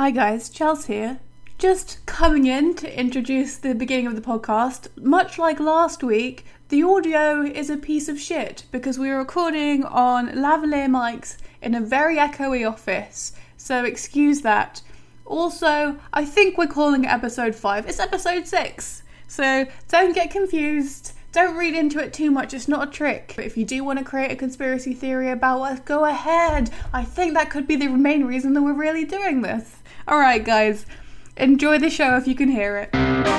Hi guys, Chelsea here. Just coming in to introduce the beginning of the podcast. Much like last week, the audio is a piece of shit because we were recording on lavalier mics in a very echoey office, so excuse that. Also, I think we're calling it episode 5. It's episode 6, so don't get confused. Don't read into it too much, it's not a trick. But if you do want to create a conspiracy theory about us, go ahead. I think that could be the main reason that we're really doing this. Alright guys, enjoy the show if you can hear it.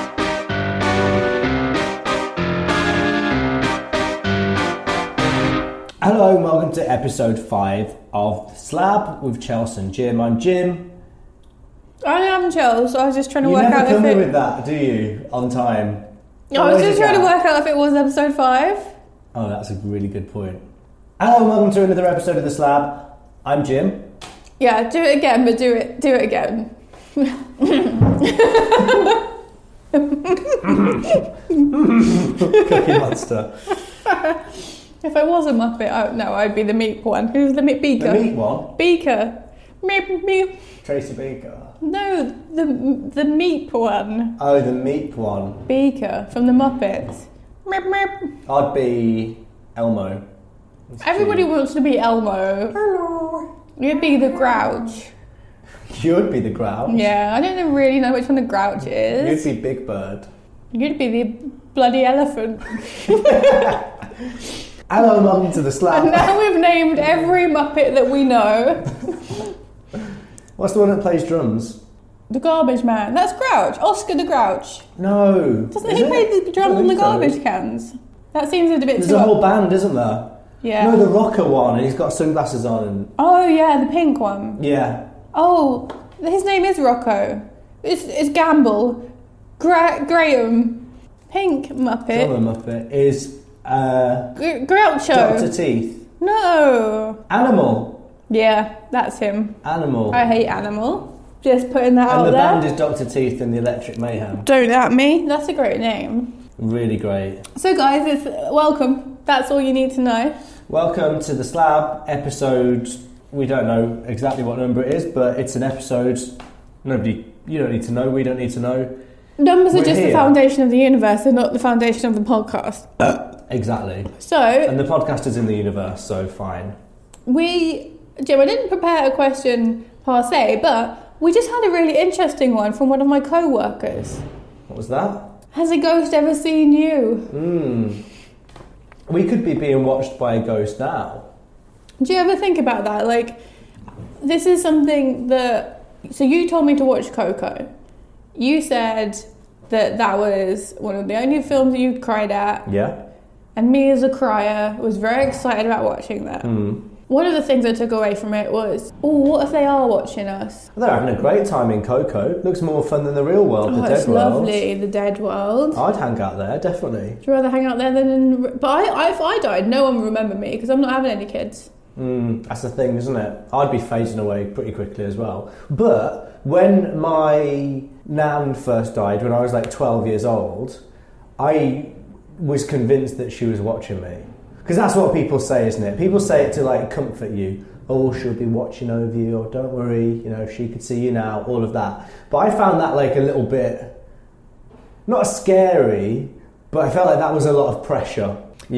Hello and welcome to episode 5 of The Slab with Chelsea and Jim. I'm Jim. I am Chelsea, so I was just trying to work out if You never come in with that, do you? On time. I was just trying to work out if it was episode 5. Oh, that's a really good point. Hello and welcome to another episode of The Slab. I'm Jim. Yeah, do it again, but do it again. Cookie Monster. If I was a Muppet, I'd be the meat one. Who's the meat Beaker? The meat one? Beaker. Meep. Tracy Beaker. No, the meat one. Oh, the meat one. Beaker from the Muppets. I'd be Elmo. That's Everybody cute. wants to be Elmo. Hello. You'd be the Grouch. You'd be the Grouch. Yeah, I don't really know which one the Grouch is. You'd be Big Bird. You'd be the bloody elephant. Hello and welcome to The Slab. And now we've named every Muppet that we know. What's the one that plays drums? The Garbage Man. That's Grouch. Oscar the Grouch. No. Doesn't he play the drums on the garbage cans? That seems a bit There's too... a whole band, isn't there? Yeah. No, the rocker one, and he's got sunglasses on. And Oh, yeah, the pink one. yeah. Oh, his name is Rocco. It's Gamble. Graham. Pink Muppet. Other Muppet is Groucho. Dr. Teeth. No. Animal. Yeah, that's him. Animal. I hate Animal. Just putting that out And the there. band is Dr. Teeth and the Electric Mayhem. Don't at me. That's a great name. Really great. So guys, it's welcome. That's all you need to know. Welcome to The Slab, episode... We don't know exactly what number it is, but it's an episode... You don't need to know, we don't need to know. Numbers are We're just here. the foundation of the universe. They're not the foundation of the podcast. Exactly. So... And the podcast is in the universe, so fine. Jim, I didn't prepare a question per se, but we just had a really interesting one from one of my co-workers. What was that? Has a ghost ever seen you? We could be being watched by a ghost now. Do you ever think about that? Like, this is something that... So you told me to watch Coco. You said that was one of the only films that you'd cried at. Yeah. And me as a crier was very excited about watching that. One of the things I took away from it was, what if they are watching us? They're having a great time in Coco. Looks more fun than the real world, the dead It's world. lovely, the dead world. I'd hang out there, definitely. Would you rather hang out there than in... But if I died, no one would remember me because I'm not having any kids. That's the thing, isn't it? I'd be phasing away pretty quickly as well. But when my nan first died, when I was like 12 years old, I was convinced that she was watching me. Because that's what people say, isn't it? People say it to like comfort you. Oh, she'll be watching over you, or don't worry, she could see you now, all of that. But I found that like a little bit, not scary, but I felt like that was a lot of pressure,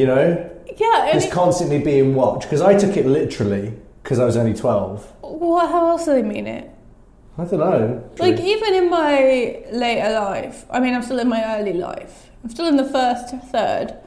Yeah. Just constantly being watched, because I took it literally, because I was only 12. How else do they mean it? I don't know. Like, even in my later life, I mean, I'm still in my early life. I'm still in the first third.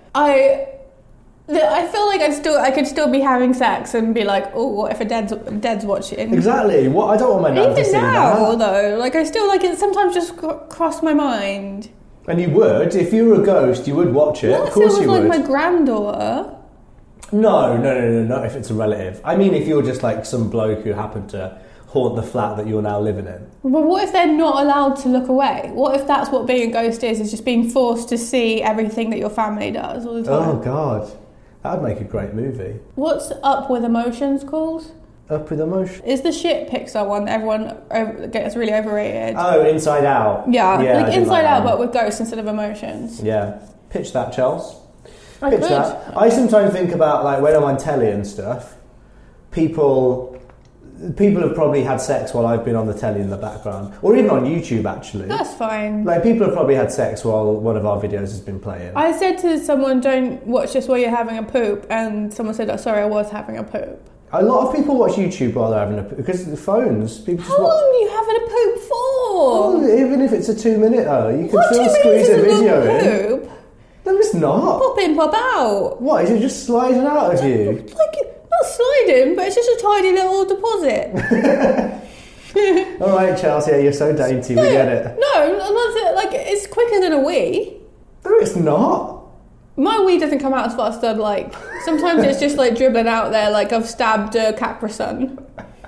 I feel like I could still be having sex and be like, oh, what if a dead's watching? Exactly. What I don't want my nan to see Even now, that. though, like I still like it. Sometimes just cross my mind. And you would, if you were a ghost, you would watch it. What Of course if it you was would. like my granddaughter? No, not if it's a relative. I mean, if you're just like some bloke who happened to haunt the flat that you're now living in. But what if they're not allowed to look away? What if that's what being a ghost is just being forced to see everything that your family does all the time? Oh God, that would make a great movie. What's Up With Emotions called? Up With Emotion. Is the shit Pixar one that everyone gets really overrated? Oh, Inside Out. Yeah, I like did Inside that Out, one. but with ghosts instead of emotions. Yeah, pitch that, Chels. I Pitch could. that. I sometimes think about like when I'm on telly and stuff, people people have probably had sex while I've been on the telly in the background, or even on YouTube actually. That's fine. Like, people have probably had sex while one of our videos has been playing. I said to someone, don't watch this while you're having a poop, and someone said, oh, sorry, I was having a poop. A lot of people watch YouTube while they're having a poop, because the phones, people just How long are you having a poop for? Well, even if it's a 2-minute you can What, still 2 minutes squeeze a is video long in. poop? No, it's not. Pop in, pop out. What, is it just sliding out of you? Like, not sliding, but it's just a tiny little deposit. Alright, Chelsea, you're so dainty, we get it. No, like, it's quicker than a wee. No, it's not. My wee doesn't come out as fast as I'd like. Sometimes it's just like dribbling out there like I've stabbed a Capri Sun.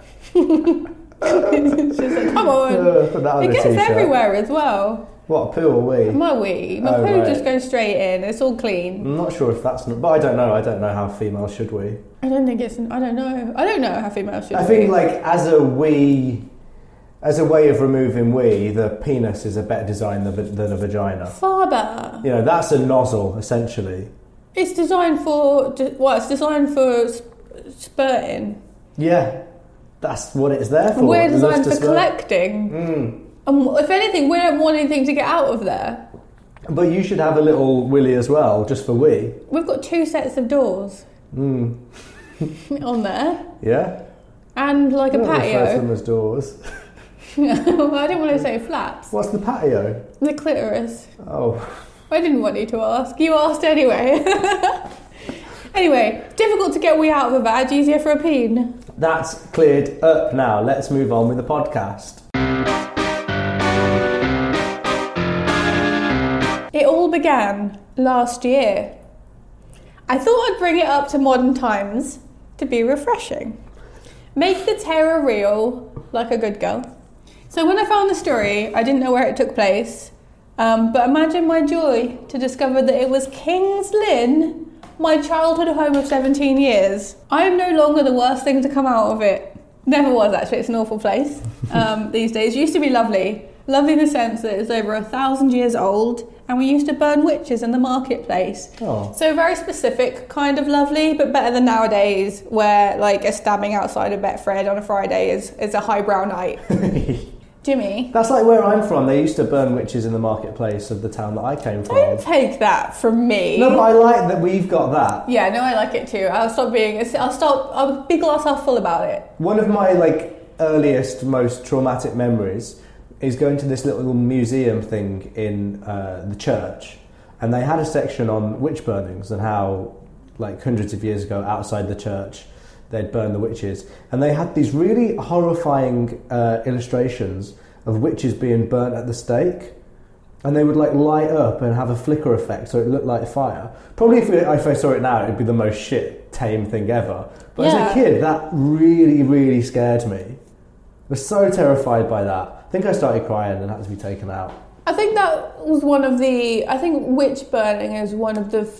It's just like, come on. Put that on It a gets t-shirt. everywhere as well. What, poo or wee? My wee. My poo right. just goes straight in. It's all clean. I'm not sure if that's not, but I don't know. I don't know how females should wee. I don't know. I don't know how females should I wee. think, like, as a way of removing wee, the penis is a better design than a vagina. Far better. You know, that's a nozzle, essentially. It's designed for... It's designed for spurting. Yeah, that's what it's there for. We're It loves designed to for spurt. collecting. And if anything, we don't want anything to get out of there. But you should have a little willy as well, just for wee. We've got 2 sets of doors on there. Yeah? And like a I don't refer to patio. them as doors. Well, I didn't want to say flaps. What's the patio? The clitoris. Oh. I didn't want you to ask. You asked anyway. Anyway, difficult to get wee out of a vag, easier for a peen. That's cleared up now. Let's move on with the podcast. It all began last year. I thought I'd bring it up to modern times to be refreshing. Make the terror real, like a good girl. So when I found the story, I didn't know where it took place, but imagine my joy to discover that it was King's Lynn, my childhood home of 17 years. I am no longer the worst thing to come out of it. Never was, actually. It's an awful place these days. It used to be lovely. Lovely in the sense that it's over 1,000 years old, and we used to burn witches in the marketplace. Oh. So very specific kind of lovely, but better than nowadays, where like a stabbing outside of Betfred on a Friday is a highbrow night. Jimmy, That's like where I'm from. They used to burn witches in the marketplace of the town that I came from. don't take that from me. No, but I like that we've got that. Yeah, no, I like it too. I'll be glass half full about it. One of my earliest, most traumatic memories is going to this little museum thing in the church, and they had a section on witch burnings and how, hundreds of years ago, outside the church, they'd burn the witches, and they had these really horrifying illustrations of witches being burnt at the stake, and they would light up and have a flicker effect, so it looked like fire. Probably if I saw it now, it'd be the most shit tame thing ever. But as a kid, that really, really scared me. I was so terrified by that. I think I started crying and had to be taken out. I think that was I think witch burning is one of the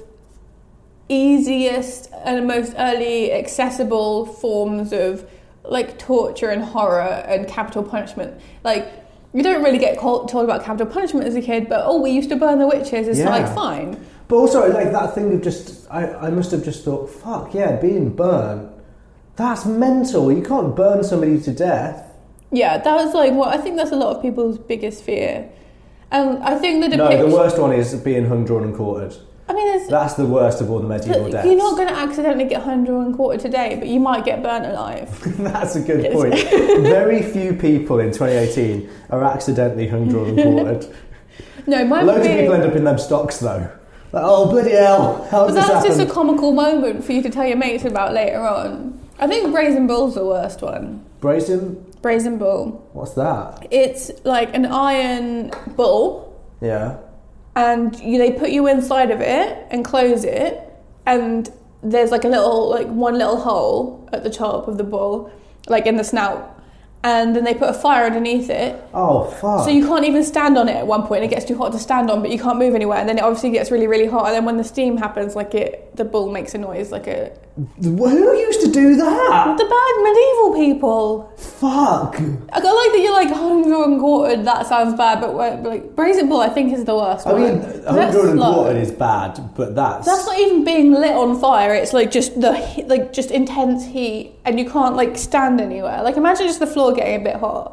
easiest and most early accessible forms of torture and horror and capital punishment. You don't really get told about capital punishment as a kid, but we used to burn the witches. It's fine. But also that thing of just I must have just thought, fuck yeah, being burnt, that's mental. You can't burn somebody to death. Yeah, that was I think that's a lot of people's biggest fear. And I think the depiction... No, the worst one is being hung, drawn and quartered. I mean, that's the worst of all the medieval deaths. You're not going to accidentally get hung, drawn and quartered today, but you might get burnt alive. That's a good point. Very few people in 2018 are accidentally hung, drawn and quartered. No, Loads of people end up in them stocks though. Oh, bloody hell, how does this happen? That's just a comical moment for you to tell your mates about later on. I think Brazen Bull's the worst one. Brazen Bull. What's that? It's like an iron bull. Yeah. And they put you inside of it and close it, and there's one little hole at the top of the bull, in the snout. And then they put a fire underneath it. Oh, fuck. So you can't even stand on it at one point. It gets too hot to stand on, but you can't move anywhere. And then it obviously gets really, really hot. And then when the steam happens, the bull makes a noise Who used to do that? The bad medieval people. Fuck. I like that you're hung, drawn, and quartered, that sounds bad, but like brazen bull, I think is the worst I one. mean, 100 and quartered is bad, but that's not even being lit on fire. It's like just just intense heat, and you can't like stand anywhere. Like imagine just the floor getting a bit hot.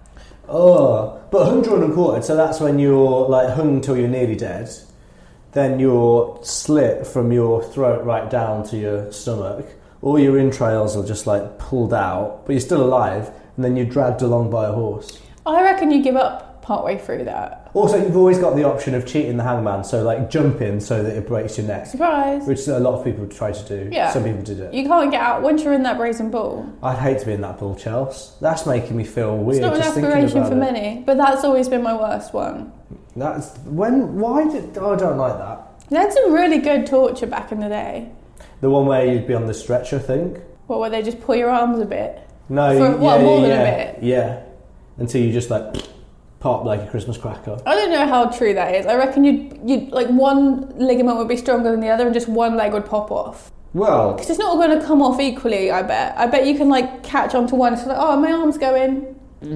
Oh, but 100 and quartered, so that's when you're like hung till you're nearly dead. Then you're slit from your throat right down to your stomach. All your entrails are just like pulled out, but you're still alive, and then you're dragged along by a horse. I reckon you give up partway through that. Also, you've always got the option of cheating the hangman, so like jump in so that it breaks your neck. Surprise! Which a lot of people try to do. Yeah. Some people did it. You can't get out once you're in that brazen bull. I'd hate to be in that bull, Chels. That's making me feel weird. It's not an just thinking aspiration about for it. many, but that's always been my worst one. That's why did I don't like that. They had some really good torture back in the day. The one where you'd be on the stretcher, I think. What, where they just pull your arms a bit? No, more than a bit? Yeah, until you just like pop like a Christmas cracker. I don't know how true that is. I reckon you'd like one ligament would be stronger than the other, and just one leg would pop off. Well, because it's not going to come off equally. I bet you can like catch onto one. It's like, oh, my arm's going.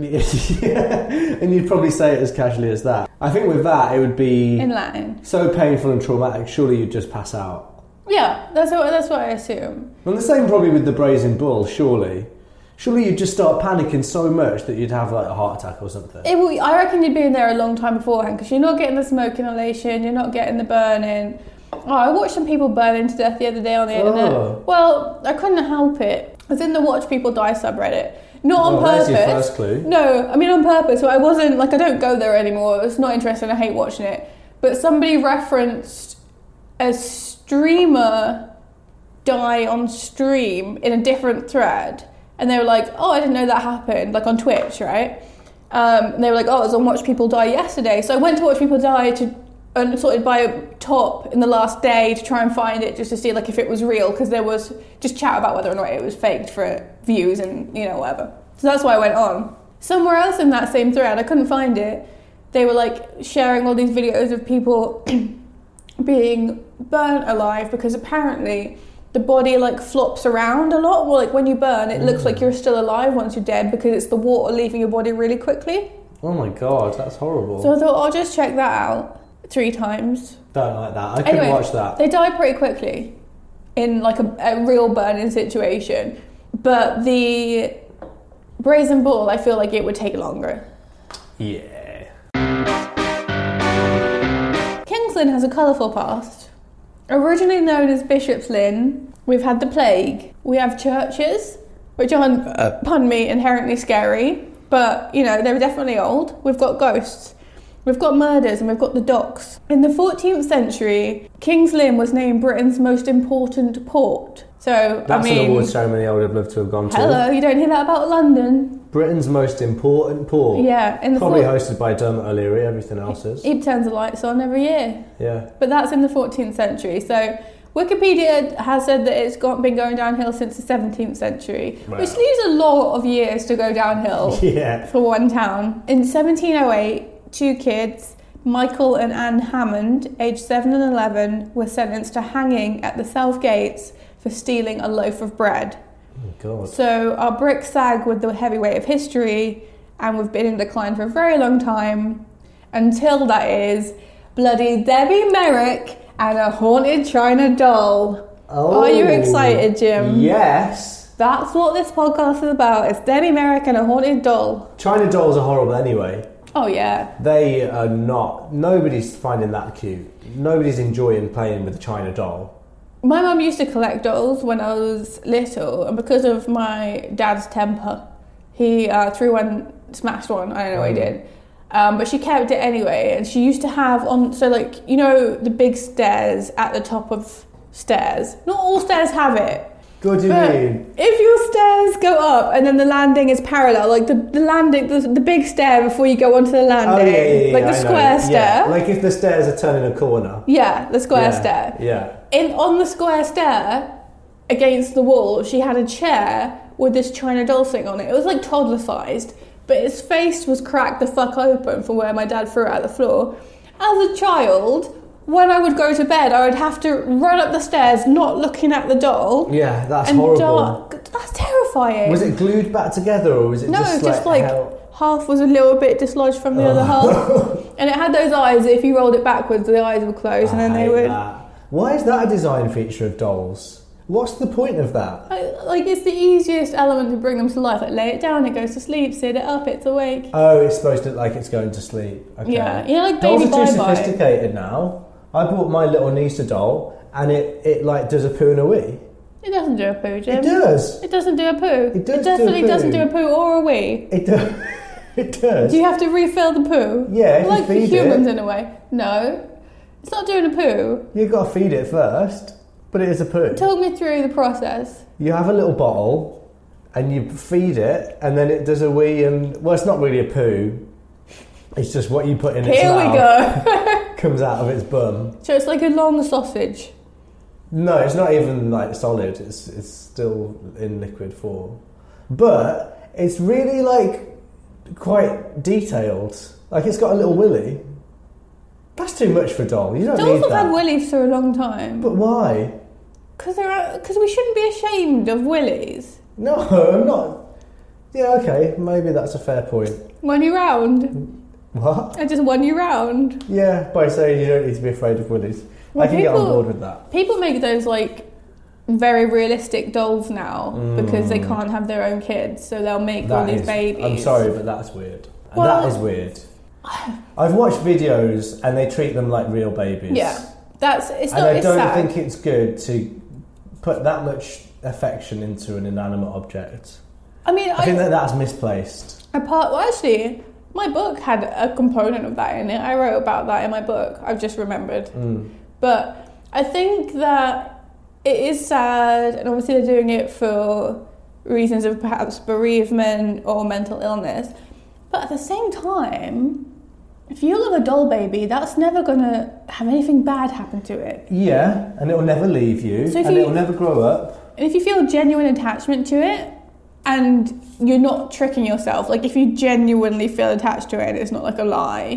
Yeah, and you'd probably say it as casually as that. I think with that, it would be in Latin. So painful and traumatic. Surely you'd just pass out. Yeah, that's what I assume. And the same probably with the brazen bull. Surely you'd just start panicking so much that you'd have like a heart attack or something. I reckon you'd be in there a long time beforehand because you're not getting the smoke inhalation, you're not getting the burning. Oh, I watched some people burning to death the other day on the internet. Well, I couldn't help it. I was in the Watch People Die subreddit. Not on purpose. That's your first clue. No, I mean on purpose. So I wasn't, like, I don't go there anymore. It's not interesting. I hate watching it. But somebody referenced a streamer die on stream in a different thread. And they were like, oh, I didn't know that happened. Like on Twitch, right? And they were like, oh, it was on Watch People Die yesterday. So I went to Watch People Die and sorted by a top in the last day to try and find it just to see like if it was real, because there was just chat about whether or not it was faked for views and whatever. So that's why I went on. Somewhere else in that same thread, I couldn't find it. They were like sharing all these videos of people being burnt alive because apparently the body like flops around a lot. Well, like when you burn, it looks like you're still alive once you're dead because it's the water leaving your body really quickly. Oh my god, that's horrible. So I thought I'll just check that out 3 times. Don't like that. I couldn't watch that. They die pretty quickly in like a real burning situation. But the brazen bull, I feel like it would take longer. Yeah. King's Lynn has a colourful past. Originally known as Bishop's Lynn, we've had the plague. We have churches, which aren't, pardon me, inherently scary. But, they're definitely old. We've got ghosts. We've got murders and we've got the docks. In the 14th century, King's Lynn was named Britain's most important port. So, That's an award ceremony I would have loved to have gone to. Hello, you don't hear that about London? Britain's most important port. Yeah. Probably hosted by Dermot O'Leary, everything else is. He turns the lights on every year. Yeah. But that's in the 14th century. So Wikipedia has said that it's been going downhill since the 17th century, which leaves a lot of years to go downhill for one town. In 1708, 2 kids, Michael and Anne Hammond, aged 7 and 11, were sentenced to hanging at the South Gates for stealing a loaf of bread. Oh, God. So our bricks sag with the heavy weight of history, and we've been in decline for a very long time, until that is Bloody Debbie Merrick and a haunted China doll. Oh, are you excited, Jim? Yes. That's what this podcast is about. It's Debbie Merrick and a haunted doll. China dolls are horrible anyway. Oh, yeah. They are not. Nobody's finding that cute. Nobody's enjoying playing with a China doll. My mum used to collect dolls when I was little, and because of my dad's temper, he threw one, smashed one. I don't know what he did. But she kept it anyway, and she used to have the big stairs at the top of stairs. Not all stairs have it. What do you mean? If your stairs go up and then the landing is parallel, like the landing, the big stair before you go onto the landing, like the square stair. Yeah. Like if the stairs are turning a corner. Yeah, the square stair. Yeah. On the square stair, against the wall, she had a chair with this China doll sitting on it. It was like toddler sized, but its face was cracked the fuck open from where my dad threw it at the floor. As a child, when I would go to bed, I would have to run up the stairs, not looking at the doll. Yeah, that's horrible. That's terrifying. Was it glued back together, or was it just like half was a little bit dislodged from the other half. And it had those eyes that if you rolled it backwards, the eyes would close and then they would... Why is that a design feature of dolls? What's the point of that? Like, it's the easiest element to bring them to life. Like, lay it down, it goes to sleep. Sit it up, it's awake. Oh, it's supposed to look like it's going to sleep. Okay. Yeah, you know, like Dolls Baby are too Bye-Bye. sophisticated now. I bought my little niece a doll, and it like does a poo and a wee. It doesn't do a poo, Jim. It does. It doesn't do a poo. It does. It definitely do a poo. doesn't do a poo or a wee. It does. It does. Do you have to refill the poo? Yeah, if like you for feed humans it. in a way. No, it's not doing a poo. You've got to feed it first, but it is a poo. Talk me through the process. You have a little bottle, and you feed it, and then it does a wee, and well, it's not really a poo. It's just what you put in its Here we mouth go. comes out of its bum. So it's like a long sausage. No, it's not even like solid. It's still in liquid form, but it's really like quite detailed. Like it's got a little willy. That's too much for a doll. You don't Dolls need have that. had willies for a long time. But why? Because we shouldn't be ashamed of willies. No, I'm not. Yeah, okay, maybe that's a fair point. One you round. What? I just won you round. Yeah, by saying you don't need to be afraid of willies. Well, I can get on board with that. People make those like very realistic dolls now because they can't have their own kids, so they'll make all these babies. I'm sorry, but that's weird. Well- that is weird. I've watched videos and they treat them like real babies. Yeah, it's And not. I It's don't sad. think it's good to put that much affection into an inanimate object. I mean, I think that's misplaced. actually, my book had a component of that in it. I wrote about that in my book. I've just remembered. But I think that it is sad, and obviously they're doing it for reasons of perhaps bereavement or mental illness. But at the same time, if you love a doll baby, that's never going to have anything bad happen to it. Yeah, and it will never leave you, So if and you- it will never grow up. And if you feel genuine attachment to it, and you're not tricking yourself, like if you genuinely feel attached to it and it's not like a lie,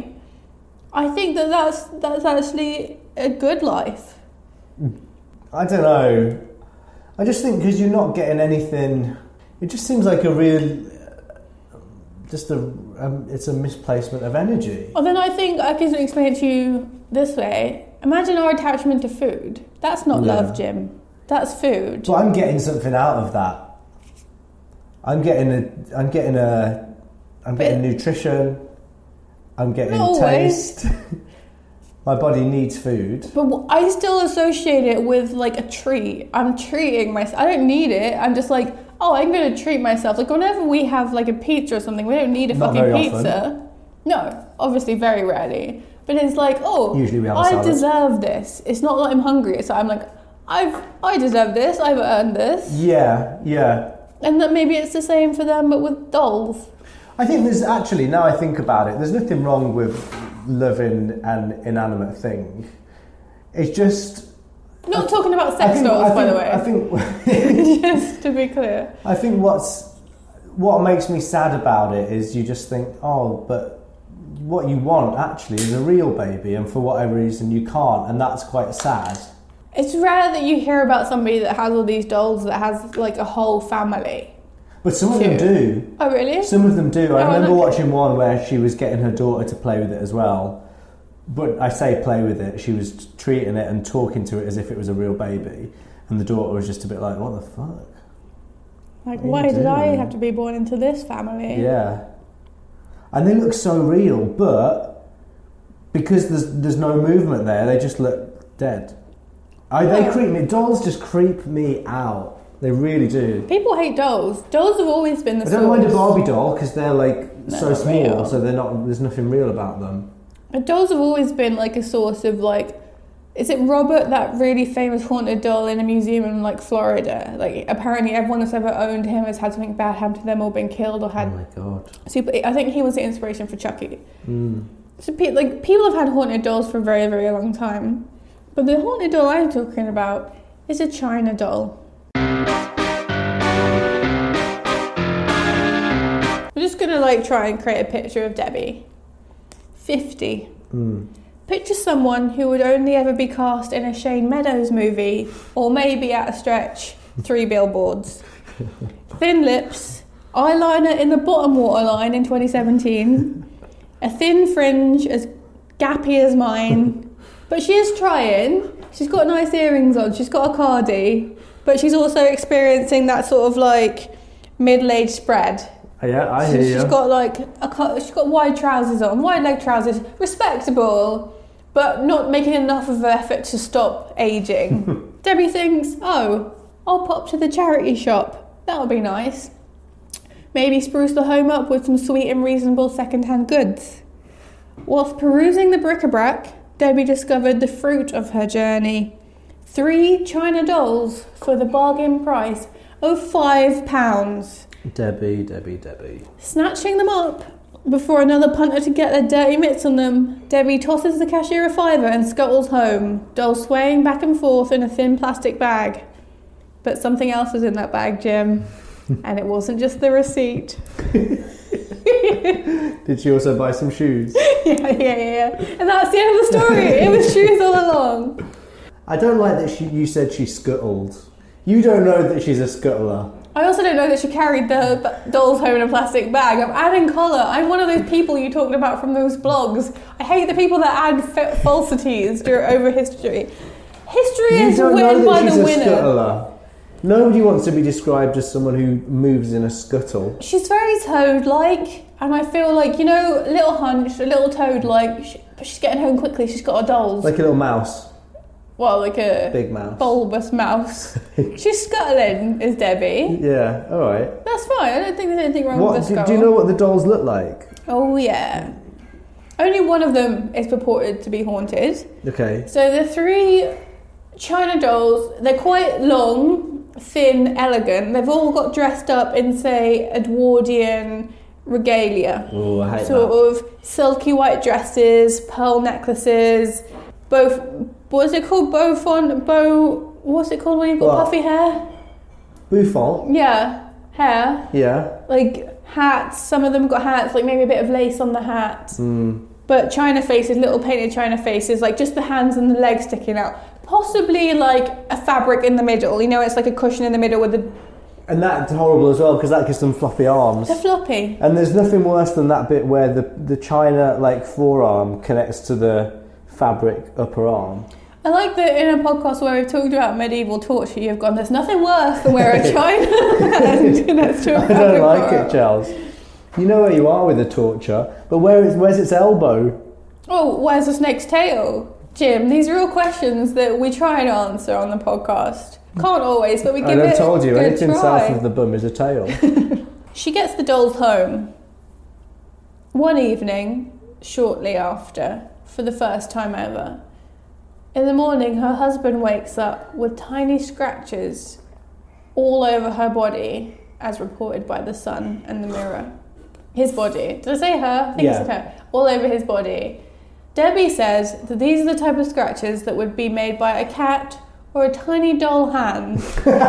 I think that's actually a good life. I don't know. I just think because you're not getting anything, it just seems like a real, it's a misplacement of energy. Well, then I think I can explain it to you this way. Imagine our attachment to food. That's not love, Jim. That's food. But I'm getting something out of that. I'm getting nutrition. I'm getting Not always. taste. My body needs food. But I still associate it with like a treat. I'm treating myself. I don't need it. I'm just like, oh, I'm going to treat myself. Like whenever we have like a pizza or something, we don't need a Not fucking very pizza. often. No, obviously very rarely. But it's like, oh, Usually we have a I salad. deserve this. It's not that I'm hungry. So I'm like, I deserve this. I've earned this. Yeah. And that maybe it's the same for them, but with dolls. I think there's actually, now I think about it, there's nothing wrong with loving an inanimate thing. It's just... Not talking about sex dolls, by the way. I think... Just to be clear. I think what makes me sad about it is you just think, oh, but what you want actually is a real baby, and for whatever reason you can't, and that's quite sad. It's rare that you hear about somebody that has all these dolls that has like a whole family. But some of them do. Oh, really? Some of them do. I Oh, remember okay. watching one where she was getting her daughter to play with it as well. But I say play with it, she was treating it and talking to it as if it was a real baby. And the daughter was just a bit like, what the fuck? Like, What are you why did I doing? have to be born into this family? Yeah. And they look so real, but because there's no movement there, they just look dead. They creep me. Dolls just creep me out. They really do. People hate dolls. Dolls have always been the I don't mind a source. Barbie doll because they're like so not small, real. so there's nothing real about them. But dolls have always been like a source of like, is it Robert, that really famous haunted doll in a museum in like Florida? Like apparently everyone that's ever owned him has had something bad happen to them or been killed or had Oh my god. I think he was the inspiration for Chucky. So people have had haunted dolls for a very, very long time. But the haunted doll I'm talking about is a China doll. We're just going to like try and create a picture of Debbie. 50. Picture someone who would only ever be cast in a Shane Meadows movie, or maybe at a stretch, 3 billboards. Thin lips, eyeliner in the bottom waterline in 2017, a thin fringe as gappy as mine, but she is trying. She's got nice earrings on, she's got a cardi, but she's also experiencing that sort of like middle-aged spread. Yeah, I hear you. She's got like she's got wide trousers on, wide leg trousers, respectable, but not making enough of an effort to stop aging. Debbie thinks, oh, I'll pop to the charity shop. That'll be nice. Maybe spruce the home up with some sweet and reasonable second-hand goods. Whilst perusing the bric-a-brac, Debbie discovered the fruit of her journey. 3 China dolls for the bargain price of £5. Debbie. Snatching them up before another punter to get their dirty mitts on them, Debbie tosses the cashier a fiver and scuttles home, dolls swaying back and forth in a thin plastic bag. But something else was in that bag, Jim, and it wasn't just the receipt. Did she also buy some shoes? Yeah. And that's the end of the story. It was shoes all along. I don't like that you said she scuttled. You don't know that she's a scuttler. I also don't know that she carried the dolls home in a plastic bag. I'm adding colour. I'm one of those people you talked about from those blogs. I hate the people that add falsities over history. History is written by the winner. Scuttler. Nobody wants to be described as someone who moves in a scuttle. She's very toad-like, and I feel like, a little hunched, a little toad-like, but she's getting home quickly. She's got her dolls. Like a little mouse. Well, like a big mouse. Bulbous mouse. She's scuttling, is Debbie. Yeah, alright. That's fine. I don't think there's anything wrong with the scuttle. Do you know what the dolls look like? Oh, yeah. Only one of them is purported to be haunted. Okay. So the 3 China dolls, they're quite long, thin, elegant. They've all got dressed up in, say, Edwardian regalia. Oh, I hate sort of silky white dresses, pearl necklaces, what's it called? What's it called when you've got puffy hair? Bouffant? Yeah, hair. Yeah. Like hats, some of them got hats, like maybe a bit of lace on the hat. But China faces, little painted China faces, like just the hands and the legs sticking out. Possibly like a fabric in the middle, it's like a cushion in the middle with the... And that's horrible as well, because that gives them floppy arms. They're floppy. And there's nothing worse than that bit where the China forearm connects to the fabric upper arm. I like that in a podcast where we've talked about medieval torture, you've gone, there's nothing worse than where a China hand connects to a fabric. I don't like it, Charles. You know where you are with the torture, but where's its elbow? Oh, where's the snake's tail? Jim, these are all questions that we try and answer on the podcast. Can't always, but we give it a good try. I told you, anything south of the bum is a tail. She gets the dolls home. One evening, shortly after, for the first time ever. In the morning, her husband wakes up with tiny scratches all over her body, as reported by The Sun and The Mirror. His body. Did I say her? I think it's her. All over his body. Debbie says that these are the type of scratches that would be made by a cat or a tiny doll hand.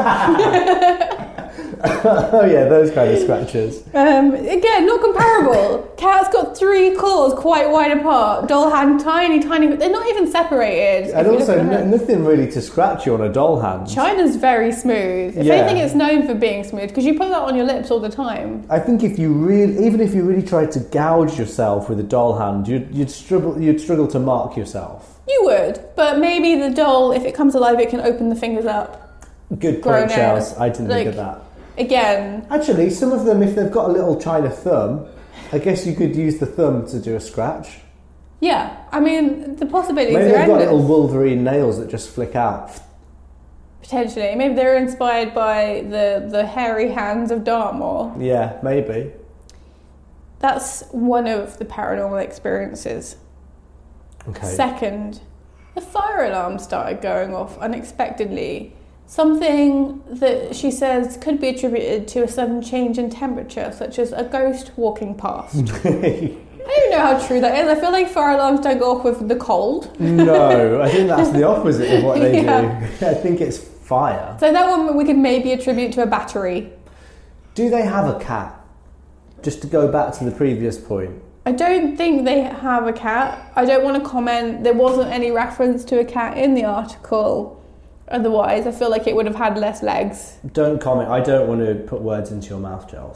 Oh yeah, those kind of scratches. Again, not comparable. Cat's got 3 claws quite wide apart. Doll hand, tiny. They're not even separated. And also, nothing really to scratch you on a doll hand. China's very smooth. If anything, it's known for being smooth because you put that on your lips all the time. I think even if you really tried to gouge yourself with a doll hand, you'd struggle to mark yourself. You would, but maybe the doll, if it comes alive, it can open the fingers up. Good point, Charles. I didn't think of that. Again. Actually, some of them, if they've got a little China thumb, I guess you could use the thumb to do a scratch. Yeah, I mean, the possibilities are endless. Maybe they've got little Wolverine nails that just flick out. Potentially. Maybe they're inspired by the hairy hands of Dartmoor. Yeah, maybe. That's one of the paranormal experiences. Okay. Second, the fire alarm started going off unexpectedly. Something that she says could be attributed to a sudden change in temperature, such as a ghost walking past. I don't even know how true that is. I feel like fire alarms don't go off with the cold. No, I think that's the opposite of what they do. I think it's fire. So that one we could maybe attribute to a battery. Do they have a cat? Just to go back to the previous point. I don't think they have a cat. I don't want to comment. There wasn't any reference to a cat in the article. Otherwise, I feel like it would have had less legs. Don't comment. I don't want to put words into your mouth, Giles.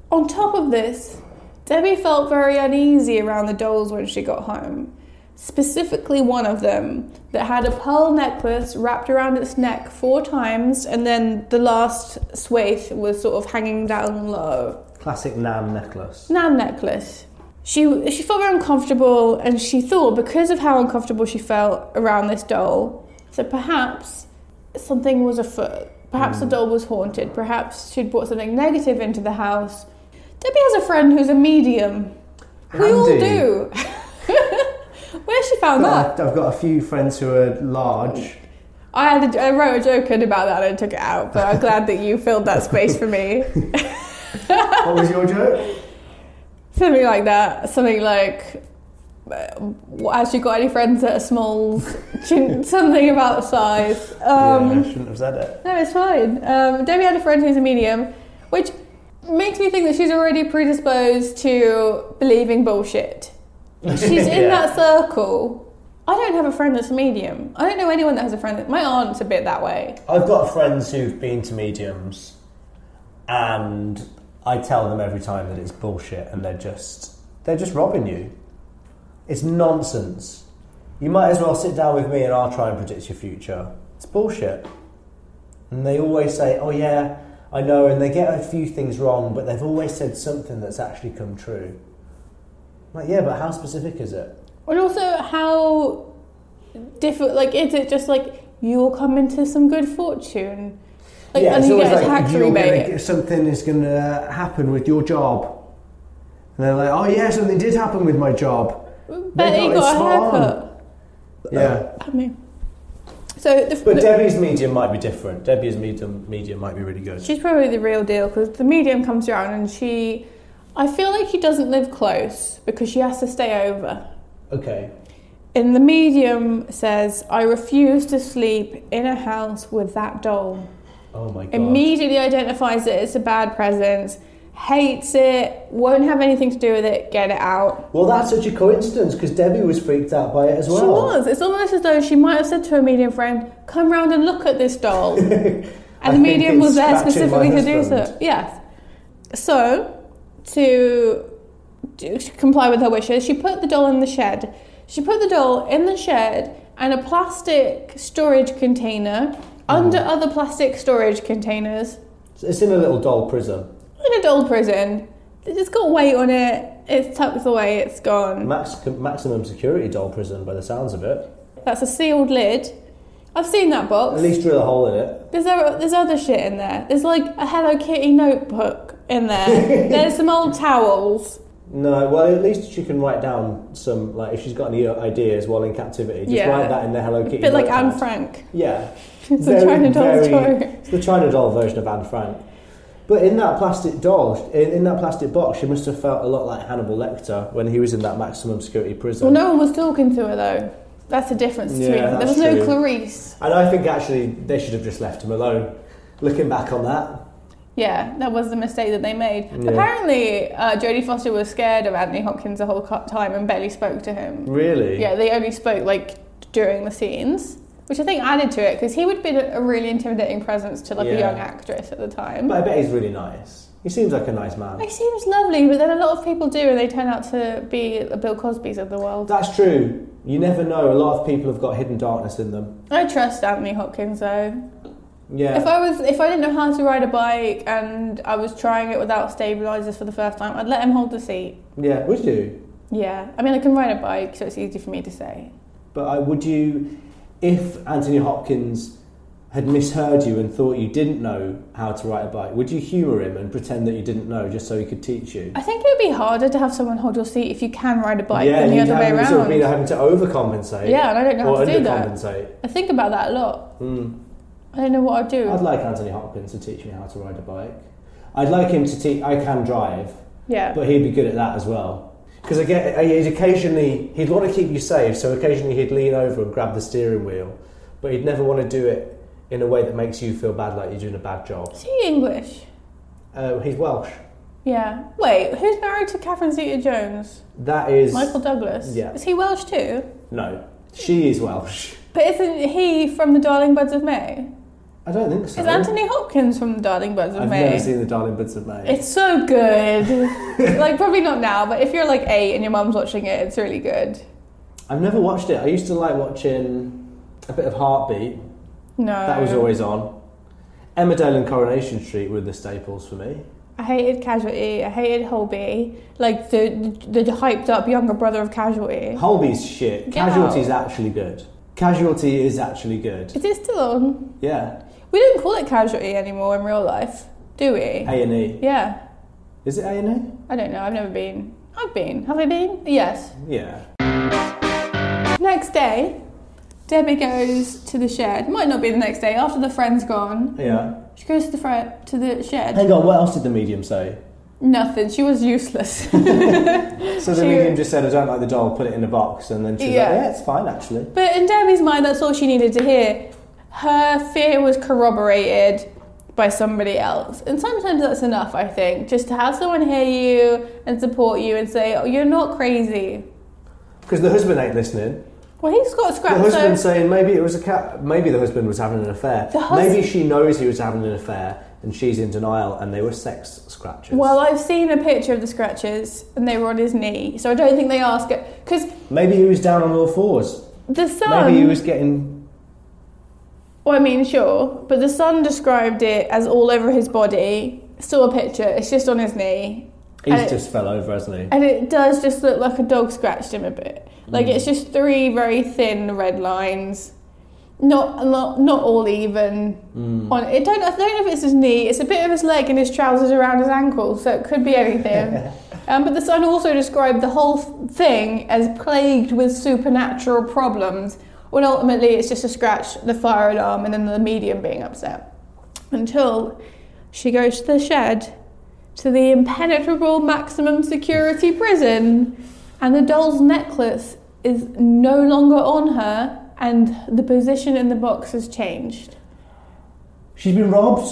On top of this, Debbie felt very uneasy around the dolls when she got home. Specifically one of them that had a pearl necklace wrapped around its neck 4 times, and then the last swathe was sort of hanging down low. Classic Nan necklace. Nan necklace. She felt very uncomfortable, and she thought, because of how uncomfortable she felt around this doll, that perhaps something was afoot. Perhaps the doll was haunted. Perhaps she'd brought something negative into the house. Debbie has a friend who's a medium. We all do. Where's she found that? I've got a few friends who are large. I wrote a joke in about that and took it out, but I'm glad that you filled that space for me. What was your joke? Something like that. Something like, has she got any friends that are smalls? Something about size. I shouldn't have said it. No, it's fine. Debbie had a friend who's a medium, which makes me think that she's already predisposed to believing bullshit. She's in that circle. I don't have a friend that's a medium. I don't know anyone that has a friend my aunt's a bit that way. I've got friends who've been to mediums, and I tell them every time that it's bullshit, and they're just robbing you. It's nonsense. You might as well sit down with me and I'll try and predict your future. It's bullshit. And they always say, oh yeah, I know, and they get a few things wrong, but they've always said something that's actually come true. Like, yeah, but how specific is it? And also, how different, like, is it just like, you'll come into some good fortune? Like, yeah, and it's you always get a like, tax rebate. Something is going to happen with your job. And they're like, oh yeah, something did happen with my job. Bet you got a haircut. Yeah. I mean, so but Debbie's medium might be different. Debbie's medium might be really good. She's probably the real deal, because the medium comes around and I feel like she doesn't live close because she has to stay over. Okay. And the medium says, I refuse to sleep in a house with that doll. Oh my God. Immediately identifies it as a bad presence, hates it, won't have anything to do with it, get it out. Well, that's such a coincidence, because Debbie was freaked out by it as well. She was. It's almost as though she might have said to her medium friend, come round and look at this doll. And the medium was there specifically to do so. Yes. So, to comply with her wishes, she put the doll in the shed. She put the doll in the shed and a plastic storage container under other plastic storage containers. It's in a little doll prison. In a doll prison. It's got weight on it. It's tucked away. It's gone. Maximum security doll prison, by the sounds of it. That's a sealed lid. I've seen that box. At least drill a hole in it. There's other shit in there. There's like a Hello Kitty notebook in there. There's some old towels. No, well, at least she can write down some, like, if she's got any ideas while in captivity, just write that in the Hello Kitty A bit like notepad. Anne Frank. Yeah. It's a China doll story. It's the China doll version of Anne Frank. But in that plastic doll, in that plastic box, she must have felt a lot like Hannibal Lecter when he was in that maximum security prison. Well, no one was talking to her, though. That's the difference between them. There was no Clarice. And I think, actually, they should have just left him alone. Looking back on that. Yeah, that was the mistake that they made. Yeah. Apparently, Jodie Foster was scared of Anthony Hopkins the whole time and barely spoke to him. Really? Yeah, they only spoke, like, during the scenes, which I think added to it, because he would have been a really intimidating presence to, like, a young actress at the time. But I bet he's really nice. He seems like a nice man. He seems lovely, but then a lot of people do, and they turn out to be the Bill Cosbys of the world. That's true. You never know. A lot of people have got hidden darkness in them. I trust Anthony Hopkins, though. Yeah. If I didn't know how to ride a bike and I was trying it without stabilisers for the first time, I'd let him hold the seat. Yeah, would you? Yeah. I mean, I can ride a bike, so it's easy for me to say. But would you, if Anthony Hopkins had misheard you and thought you didn't know how to ride a bike, would you humour him and pretend that you didn't know just so he could teach you? I think it would be harder to have someone hold your seat if you can ride a bike than the other way around. Sort of mean having to overcompensate. Yeah, and I don't know how to do that. Or undercompensate. I think about that a lot. I don't know what I'd do. I'd like Anthony Hopkins to teach me how to ride a bike. I'd like him to teach... I can drive. Yeah. But he'd be good at that as well. Because he'd want to keep you safe, so occasionally he'd lean over and grab the steering wheel. But he'd never want to do it in a way that makes you feel bad, like you're doing a bad job. Is he English? He's Welsh. Yeah. Wait, who's married to Catherine Zeta-Jones? That is... Michael Douglas. Yeah. Is he Welsh too? No. She is Welsh. But isn't he from the Darling Buds of May? I don't think so. Is Anthony Hopkins from The Darling Buds of I've May? never seen The Darling Buds of May. It's so good. Like, probably not now, but if you're like 8 and your mum's watching it, it's really good. I've never watched it. I used to like watching a bit of Heartbeat. No. That was always on. Emmerdale and Coronation Street were the staples for me. I hated Casualty. I hated Holby. Like, the hyped up younger brother of Casualty. Holby's shit. Get Casualty's out. actually good. Casualty is actually good. Is it still on? Yeah. We don't call it Casualty anymore in real life, do we? A&E. Yeah. Is it A&E? I don't know. I've never been. I've been. Have I been? Yes. Yeah. Next day, Debbie goes to the shed. Might not be the next day. After the friend's gone, Yeah. she goes to the shed. Hang on, what else did the medium say? Nothing. She was useless. So the medium just said, I don't like the doll, put it in a box, and then she was Yeah. like, yeah, it's fine actually. But in Debbie's mind, that's all she needed to hear. Her fear was corroborated by somebody else. And sometimes that's enough, I think. Just to have someone hear you and support you and say, oh, you're not crazy. Because the husband ain't listening. Well, he's got a scratch. The husband's saying maybe it was a cat. Maybe the husband was having an affair. Maybe she knows he was having an affair and she's in denial and they were sex scratches. Well, I've seen a picture of the scratches and they were on his knee. So I don't think they ask it. Because maybe he was down on all fours. the son... Maybe he was getting... Well, I mean, sure. But the son described it as all over his body. Saw a picture. It's just on his knee. He's just fell over, hasn't he? And it does just look like a dog scratched him a bit. Like, it's just 3 very thin red lines. Not all even. On it. I don't know if it's his knee. It's a bit of his leg and his trousers around his ankle, so it could be anything. But the son also described the whole thing as plagued with supernatural problems, when ultimately it's just a scratch, the fire alarm, and then the medium being upset. Until she goes to the shed, to the impenetrable maximum security prison, and the doll's necklace is no longer on her, and the position in the box has changed. She's been robbed.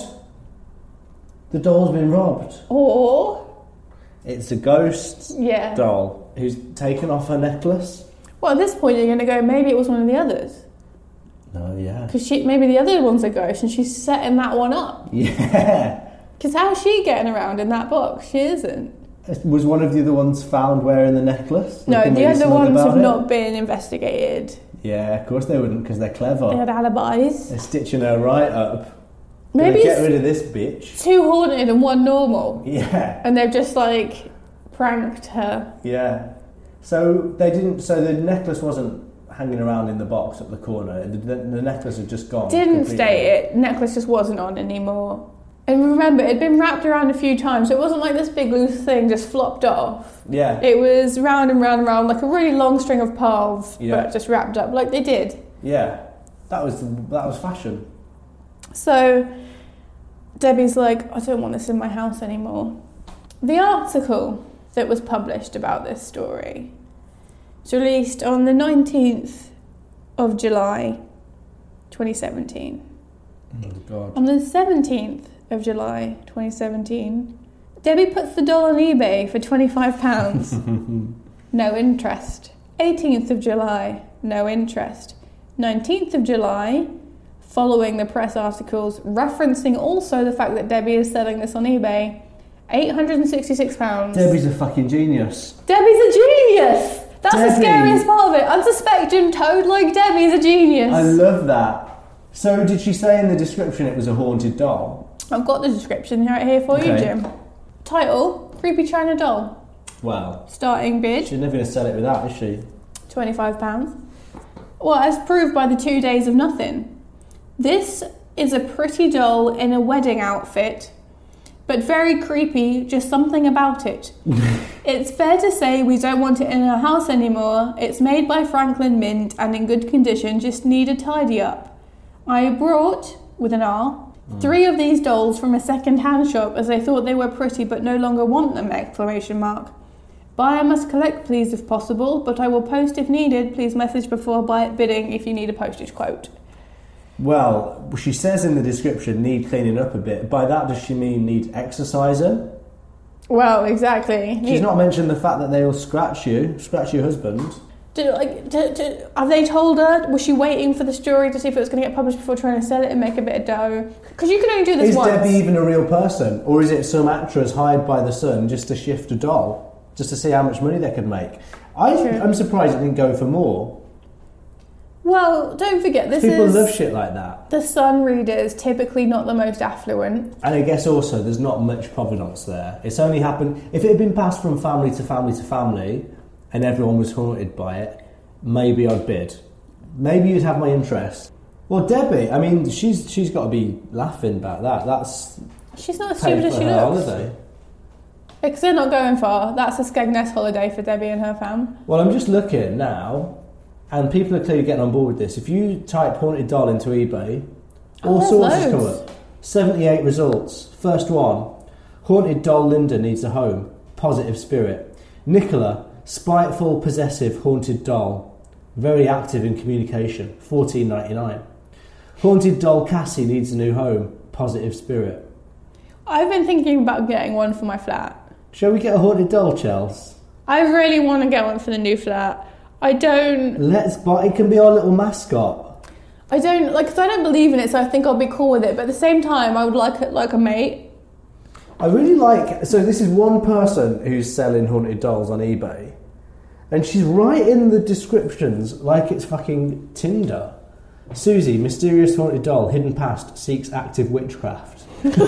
The doll's been robbed. Or... It's a ghost yeah. doll who's taken off her necklace. Well, at this point you're going to go, maybe it was one of the others. No, yeah. Because maybe the other one's a ghost and she's setting that one up. Yeah. Because how's she getting around in that box? She isn't. Was one of the other ones found wearing the necklace? No, Looking the really other smug ones about have it? not been investigated. Yeah, of course they wouldn't, because they're clever. They had alibis. They're stitching her right up. Maybe Get it's rid of this bitch. 2 haunted and 1 normal. Yeah. And they've just, like, pranked her. Yeah. So they didn't. So the necklace wasn't hanging around in the box at the corner. The necklace had just gone. Didn't completely. state it. Necklace just wasn't on anymore. And remember, it'd been wrapped around a few times, so it wasn't like this big loose thing just flopped off. Yeah. It was round and round and round, like a really long string of pearls, Yeah. but just wrapped up like they did. Yeah. That was fashion. So Debbie's like, I don't want this in my house anymore. The article that was published about this story was released on the 19th of July 2017. Oh, God. On the 17th of July 2017, Debbie puts the doll on eBay for £25. No interest. 18th of July, no interest. 19th of July, following the press articles referencing also the fact that Debbie is selling this on eBay, £866. Debbie's a fucking genius. Debbie's a genius! That's the Debbie. scariest part of it. Unsuspecting toad like Debbie's a genius. I love that. So did she say in the description it was a haunted doll? I've got the description right here for you, Okay. Jim. Title, Creepy China Doll. Wow. Starting bid, She's never going to sell it without, is she? £25. Well, as proved by the 2 days of nothing. This is a pretty doll in a wedding outfit, but very creepy, just something about it. It's fair to say we don't want it in our house anymore. It's made by Franklin Mint and in good condition, just need a tidy up. I brought, with an R, 3 of these dolls from a second-hand shop as I thought they were pretty but no longer want them, ! Buyer must collect please if possible, but I will post if needed. Please message before bidding if you need a postage quote. Well, she says in the description, need cleaning up a bit. By that, does she mean need exercising? Well, exactly. She's not mentioned the fact that they'll scratch your husband. Have they told her? Was she waiting for the story to see if it was going to get published before trying to sell it and make a bit of dough? Because you can only do this once. Is Debbie even a real person? Or is it some actress hired by the Sun just to shift a doll? Just to see how much money they could make? I'm surprised it didn't go for more. Well, don't forget, People love shit like that. The Sun readers, typically not the most affluent. And I guess also there's not much provenance there. It's only happened... If it had been passed from family to family to family... and everyone was haunted by it, maybe I'd bid. Maybe you'd have my interest. Well, Debbie, I mean, she's got to be laughing about that. She's not as stupid as she looks. Holiday. Because they're not going far. That's a Skegness holiday for Debbie and her fam. Well, I'm just looking now, and people are clearly getting on board with this. If you type haunted doll into eBay, all sorts has come up. 78 results. First one, haunted doll Linda needs a home. Positive spirit. Nicola, spiteful, possessive, haunted doll. Very active in communication. $14.99. Haunted doll Cassie needs a new home. Positive spirit. I've been thinking about getting one for my flat. Shall we get a haunted doll, Chels? I really want to get one for the new flat. Let's buy. It can be our little mascot. Because I don't believe in it, so I think I'll be cool with it. But at the same time, I would like it like a mate. I really like... So this is one person who's selling haunted dolls on eBay. And she's right in the descriptions like it's fucking Tinder. Susie, mysterious haunted doll, hidden past, seeks active witchcraft.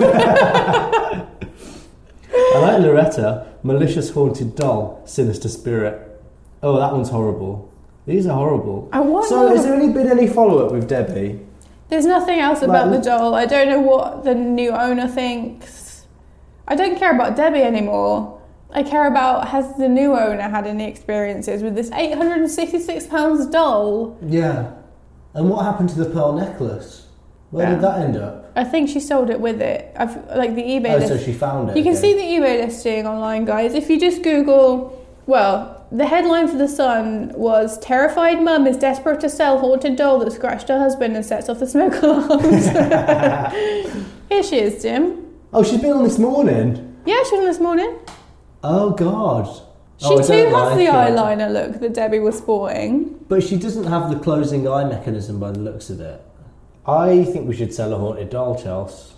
I like Loretta, malicious haunted doll, sinister spirit. Oh, that one's horrible. These are horrible. Has there been any follow-up with Debbie? There's nothing else about the doll. I don't know what the new owner thinks. I don't care about Debbie anymore. I care about, has the new owner had any experiences with this £866 doll? Yeah. And what happened to the pearl necklace? Where did that end up? I think she sold it with it. The eBay so she found it. You can see the eBay listing online, guys. If you just Google, the headline for The Sun was, terrified mum is desperate to sell haunted doll that scratched her husband and sets off the smoke alarms. Here she is, Jim. Oh, she's been on this morning? Yeah, she was on this morning. Oh, God. She too has the eyeliner look that Debbie was sporting. But she doesn't have the closing eye mechanism by the looks of it. I think we should sell a haunted doll, Chels.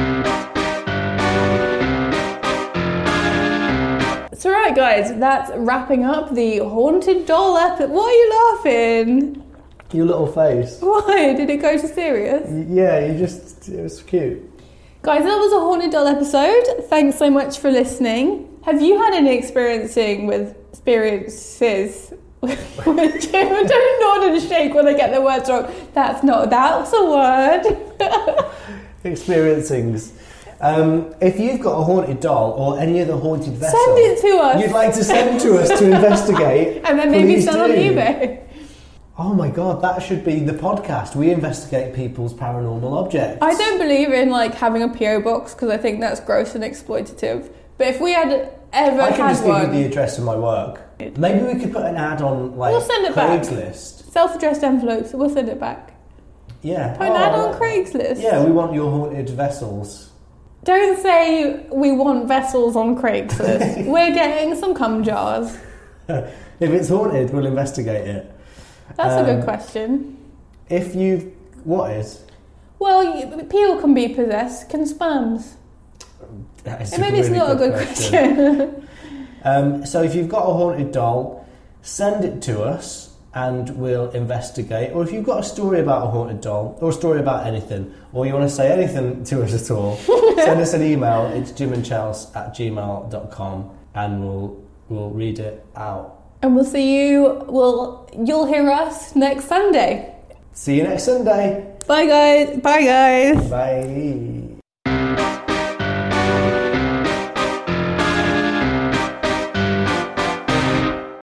So right, guys, that's wrapping up the haunted doll episode. Why are you laughing? Your little face. Why? Did it go to serious? Yeah, it was cute. Guys, that was a haunted doll episode. Thanks so much for listening. Have you had any experiences with Jim? Don't nod and shake when I get the words wrong. That's a word. Experiencings. If you've got a haunted doll or any other haunted vessel, send it to us. You'd like to send to us to investigate, and then maybe sell on eBay. Oh my God, that should be the podcast. We investigate people's paranormal objects. I don't believe in having a PO box because I think that's gross and exploitative. But if we had ever I can had just one, give you the address of my work. Maybe we could put an ad on we'll send it Craigslist. Back. Self-addressed envelopes. We'll send it back. Yeah. Put an ad on Craigslist. Yeah, we want your haunted vessels. Don't say we want vessels on Craigslist. We're getting some cum jars. If it's haunted, we'll investigate it. That's a good question. What is? Well, people can be possessed. Can sperms? Maybe it's not a good question. So if you've got a haunted doll, send it to us and we'll investigate. Or if you've got a story about a haunted doll, or a story about anything, or you want to say anything to us at all, send us an email. It's jimandchels@gmail.com and we'll read it out. And we'll see you. You'll hear us next Sunday. See you next Sunday. Bye, guys. Bye, guys. Bye.